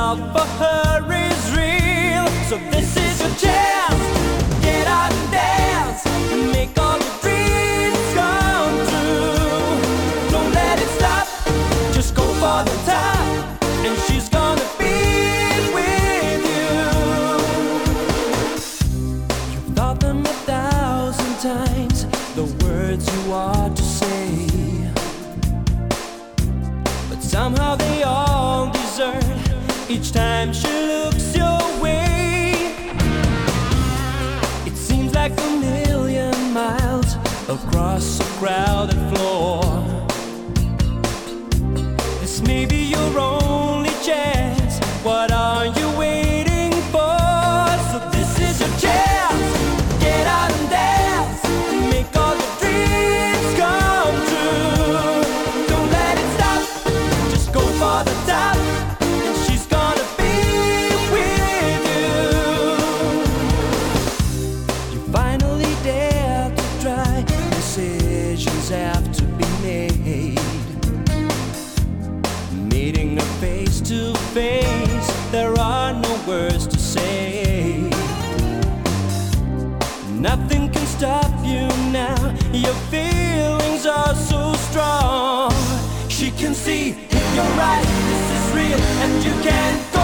love for her is real. So this is your chance. Get out and dance and make all your dreams come true. Don't let it stop, just go for the top, and she's gonna be with you. You've thought them 1,000 times, the words you ought to say, but somehow they all desert each time she looks your way. It seems like 1,000,000 miles across a crowded floor. This may be your only chance. What are you waiting for? So this is your chance. Get out and dance and make all your dreams come true. Don't let it stop, just go for the top, and she's gonna be with you. You finally dare to try. Decisions have to be made. Meeting her face to face, there are no words to say. Nothing can stop you now. Your feelings are so strong. She can see in your eyes this is real, and you can't